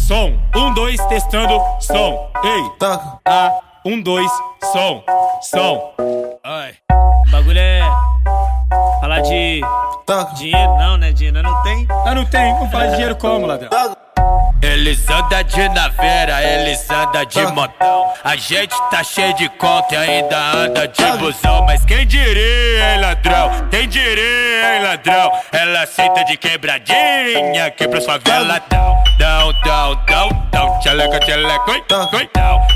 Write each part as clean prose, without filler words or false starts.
som. 1, 2, testando, som. Ei, Toca. 1, 2, som, som. Ai, o bagulho é falar de Toca. dinheiro, não, né? Dinheiro não tem. Não tem, vamos falar de dinheiro como, ladrão? Eles andam de naveira, eles andam de montão. A gente tá cheio de conta e ainda anda de busão. Mas quem diria, hein, ladrão? Quem diria, hein, ladrão? Ela aceita de quebradinha aqui pra sua vela. Dão, tcheleca, tcheleca, oi, oi,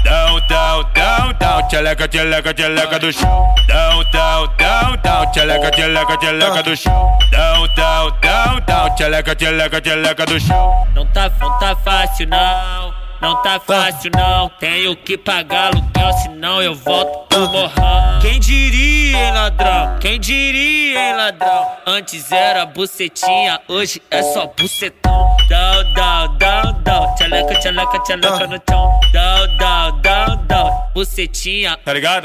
dão, tcheleca, tcheleca, tcheleca do chão. Dão, tcheleca, tcheleca, tcheleca do chão. Dão, tcheleca, tcheleca, tcheleca do chão. Não tá fácil não, não tá fácil não. Tenho que pagar aluguel, senão eu volto pro morrão. Quem diria, hein, ladrão? Quem diria, hein, ladrão? Antes era bucetinha, hoje é só bucetão. Dão, tcheleca, tcheleca, tcheleca no chão. Dão, bucetinha, Tá ligado?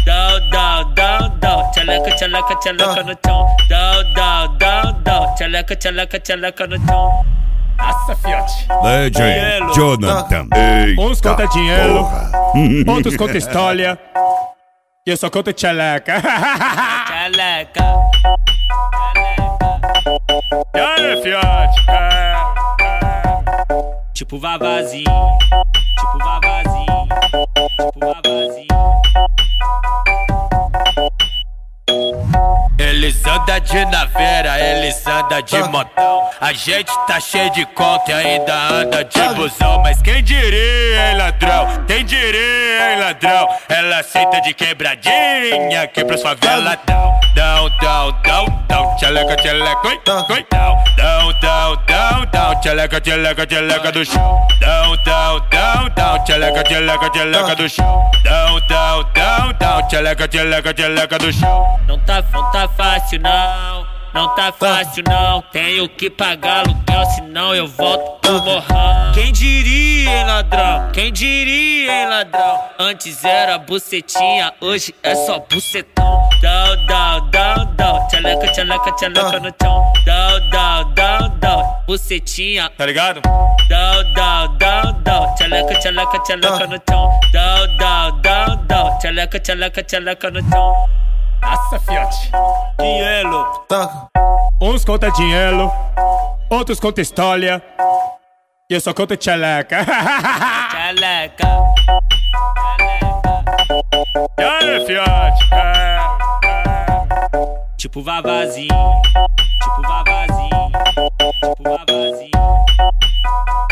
Dão, tcheleca, tcheleca, tcheleca no chão. Dão, tcheleca, tcheleca, tcheleca no chão. Nossa, fiote. Legend Jonathan. Uns conta dinheiro, porra. outros conta história. E eu só conto tcheleca. Tcheleca. E aí, fiote? Tipo vavazinho, tipo vavazinho, tipo vavazinho. Eles andam de naveira, eles andam de montão. A gente tá cheio de conta e ainda anda de busão. Mas quem diria, hein, ladrão? Quem diria, hein, ladrão? Ela aceita de quebradinha aqui pra sua vela. Dão, tcheleca, tcheleca, oi, oi, dão, tcheleca, tcheleca, tcheleca do chão. Dão, tcheleca, tcheleca, tcheleca do chão. Dão, tcheleca, tcheleca, tcheleca do chão. Não tá fácil não, não tá fácil não. Tenho que pagar aluguel, senão eu volto pro morrão. Quem diria, hein, ladrão? Quem diria, hein, ladrão? Antes era bucetinha, hoje é só bucetão. Dão, tcheleca, tcheleca, tcheleca no chão. Dão, bucetinha, Tá ligado? Dão, tcheleca, tcheleca, tcheleca no chão. Dão, tcheleca, tcheleca, tcheleca no chão. Nossa, fiote. Dinheiro. Toca. Uns conta dinheiro, outros conta história. E eu só conto tcheleca. Tcheleca. E aí, fiote? Tipo vavazinho, tipo vavazinho, tipo vavazinho.